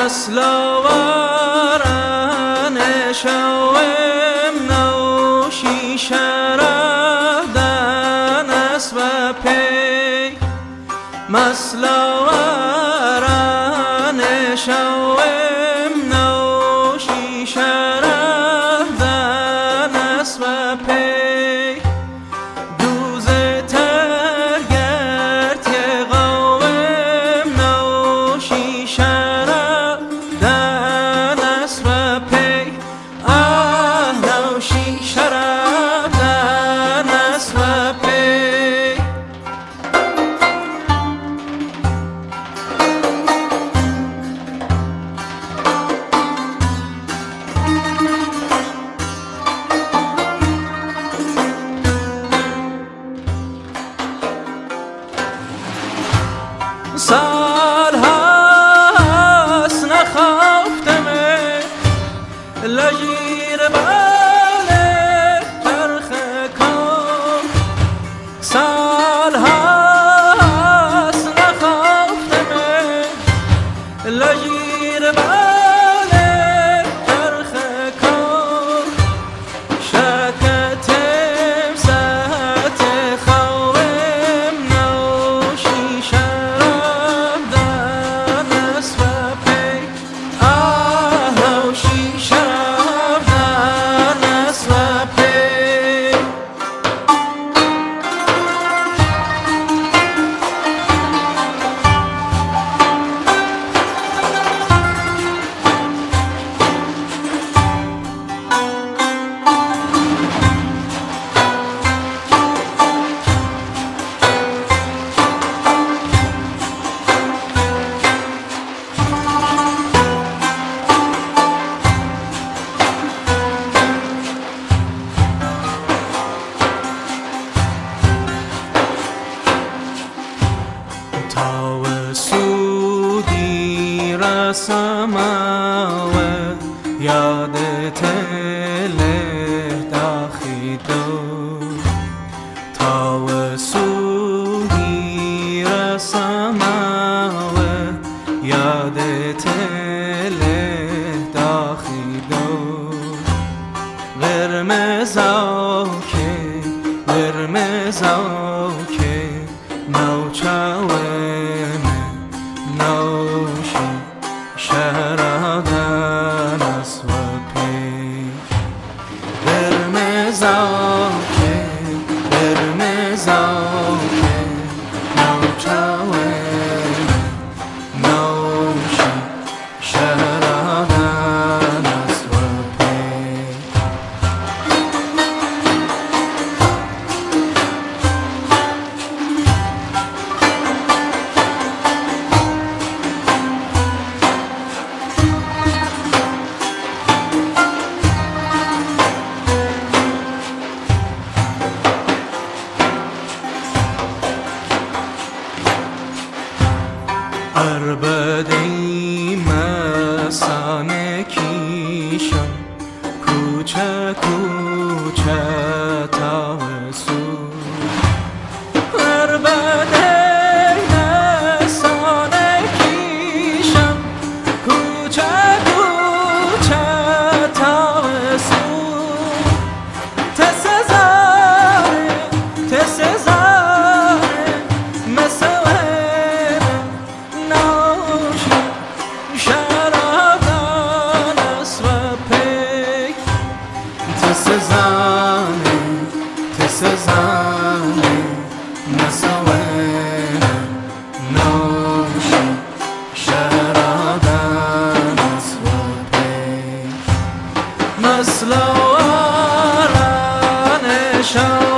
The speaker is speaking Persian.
مسلواران شوم نوشی شرادان است و پی مسلواران شوم نوشی شرادان است و پی دوزه ترگرد که قوم نوشی شرادان است و پی نوشی شرادان است و پی سال هاست نخفتم لجیر باله چرخ کن سال هاست نخفتم لجیر باله چرخ کن شکتم ساعت خوم نوشی سودی رسمه یادت داخی دو تا سودی رسمه یادت داخی دو قرمزاکه نوچاوم نوشی شرادان است و پی قرمزاکه نوچاوم نوشی شرادان است و پی عربده‌ای مسانه کیشم کوچه کوچه تا سو عربده‌ای مسانه کیشم کوچه کوچه تا سو تسزاره مسوه شرابان است و پی تسزانه مسوه نوشی شرابان است و پی مسلواران